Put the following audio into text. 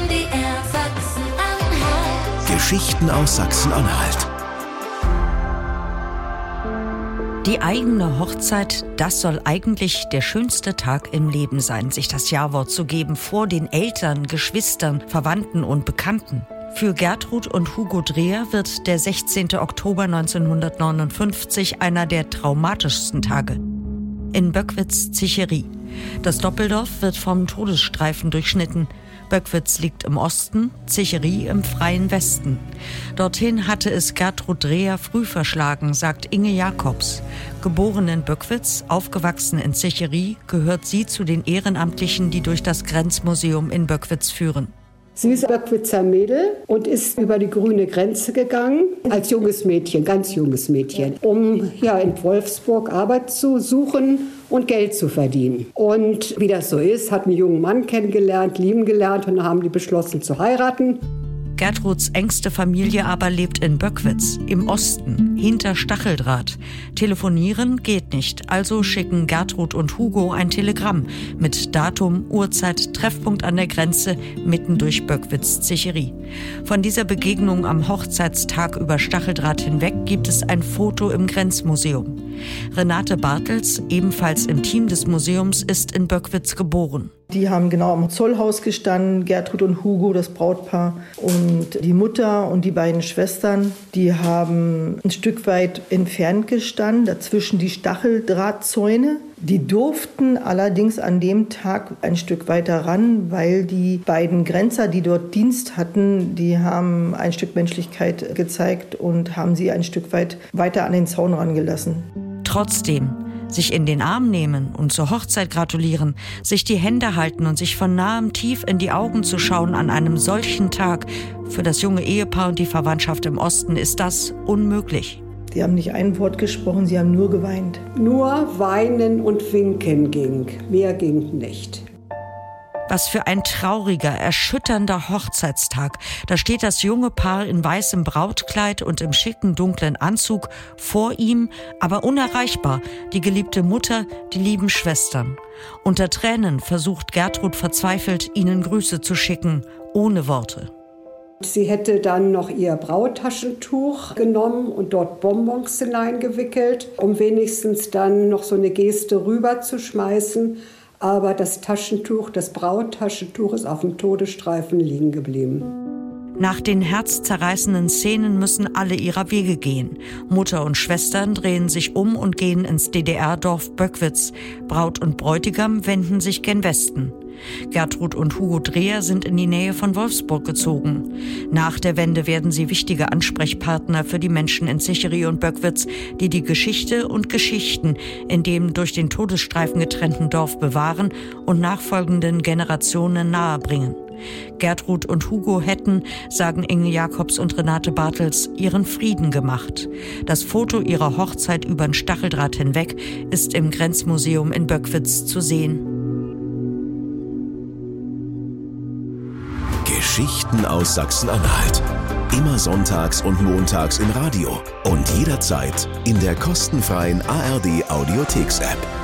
MDR Sachsen-Anhalt. Geschichten aus Sachsen-Anhalt. Die eigene Hochzeit, das soll eigentlich der schönste Tag im Leben sein, sich das Ja-Wort zu geben vor den Eltern, Geschwistern, Verwandten und Bekannten. Für Gertrud und Hugo Dreher wird der 16. Oktober 1959 einer der traumatischsten Tage. In Böckwitz-Zicherie. Das Doppeldorf wird vom Todesstreifen durchschnitten. Böckwitz liegt im Osten, Zicherie im freien Westen. Dorthin hatte es Gertrud Dreher früh verschlagen, sagt Inge Jacobs. Geboren in Böckwitz, aufgewachsen in Zicherie, gehört sie zu den Ehrenamtlichen, die durch das Grenzmuseum in Böckwitz führen. Sie ist Böckwitzer Mädel und ist über die grüne Grenze gegangen, als junges Mädchen, ganz junges Mädchen, um in Wolfsburg Arbeit zu suchen und Geld zu verdienen. Und wie das so ist, hat einen jungen Mann kennengelernt, lieben gelernt und dann haben die beschlossen zu heiraten. Gertruds engste Familie aber lebt in Böckwitz, im Osten, hinter Stacheldraht. Telefonieren geht nicht, also schicken Gertrud und Hugo ein Telegramm mit Datum, Uhrzeit, Treffpunkt an der Grenze, mitten durch Böckwitz-Zicherie. Von dieser Begegnung am Hochzeitstag über Stacheldraht hinweg gibt es ein Foto im Grenzmuseum. Renate Bartels, ebenfalls im Team des Museums, ist in Böckwitz geboren. Die haben genau am Zollhaus gestanden, Gertrud und Hugo, das Brautpaar. Und die Mutter und die beiden Schwestern, die haben ein Stück weit entfernt gestanden, dazwischen die Stacheldrahtzäune. Die durften allerdings an dem Tag ein Stück weiter ran, weil die beiden Grenzer, die dort Dienst hatten, die haben ein Stück Menschlichkeit gezeigt und haben sie ein Stück weit weiter an den Zaun rangelassen. Trotzdem, sich in den Arm nehmen und zur Hochzeit gratulieren, sich die Hände halten und sich von nahem tief in die Augen zu schauen an einem solchen Tag, für das junge Ehepaar und die Verwandtschaft im Osten ist das unmöglich. Sie haben nicht ein Wort gesprochen, sie haben nur geweint. Nur weinen und winken ging, mehr ging nicht. Was für ein trauriger, erschütternder Hochzeitstag. Da steht das junge Paar in weißem Brautkleid und im schicken, dunklen Anzug vor ihm, aber unerreichbar, die geliebte Mutter, die lieben Schwestern. Unter Tränen versucht Gertrud verzweifelt, ihnen Grüße zu schicken, ohne Worte. Sie hätte dann noch ihr Brauttaschentuch genommen und dort Bonbons hineingewickelt, um wenigstens dann noch so eine Geste rüberzuschmeißen. Aber das Brauttaschentuch ist auf dem Todesstreifen liegen geblieben. Nach den herzzerreißenden Szenen müssen alle ihrer Wege gehen. Mutter und Schwestern drehen sich um und gehen ins DDR-Dorf Böckwitz. Braut und Bräutigam wenden sich gen Westen. Gertrud und Hugo Dreher sind in die Nähe von Wolfsburg gezogen. Nach der Wende werden sie wichtige Ansprechpartner für die Menschen in Zicherie und Böckwitz, die die Geschichte und Geschichten in dem durch den Todesstreifen getrennten Dorf bewahren und nachfolgenden Generationen nahebringen. Gertrud und Hugo hätten, sagen Inge Jacobs und Renate Bartels, ihren Frieden gemacht. Das Foto ihrer Hochzeit über den Stacheldraht hinweg ist im Grenzmuseum in Böckwitz zu sehen. Geschichten aus Sachsen-Anhalt. Immer sonntags und montags im Radio und jederzeit in der kostenfreien ARD Audiotheks-App.